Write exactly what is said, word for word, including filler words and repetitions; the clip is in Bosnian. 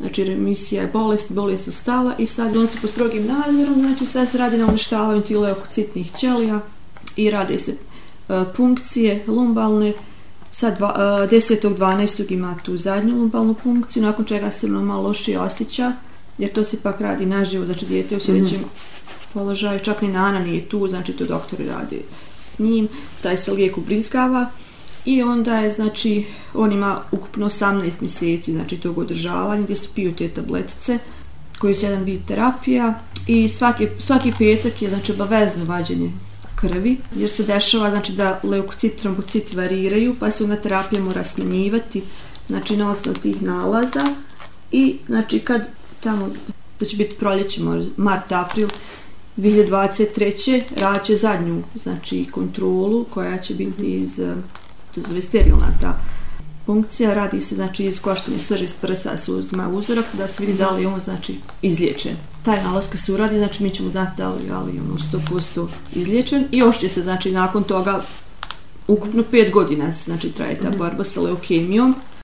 znači remisija je bolest, bolest je stala i sad on se po strogim nadzorom, znači sad se radi na uništavanju tih leukocitnih ćelija i rade se uh, punkcije lumbalne. Sad uh, desetog dvanaestog ima tu zadnju lumbalnu punkciju, nakon čega se ono malo lošije osjeća, jer to se pak radi naživo, znači dijete u sljedećem mm-hmm. položaju, čak ni Nana nije tu, znači to doktori radi s njim, taj se lijek ubrizgava i onda je, znači, on ima ukupno osamnaest mjeseci, znači tog održavanja gdje se piju te tabletice koji su jedan vid terapija i svaki, svaki petak je, znači, obavezno vađenje krvi, jer se dešava, znači, da leukociti, trombociti variraju, pa se ona terapija mora smanjivati, znači, na osnovu tih nalaza i, znači, kad tamo, to će biti proljeće, mart, april dvije hiljade dvadeset treće radit će zadnju, znači, kontrolu koja će biti iz, to zove sterilna ta punkcija, radi se, znači, iz koštane srži iz prsa se uzima uzorak da se vidi da li je on, znači, izliječen. Taj nalaz kad se uradi, znači, mi ćemo znati da li je on sto posto izliječen i još će se, znači, nakon toga ukupno pet godina, znači, traje ta borba sa leukemijom.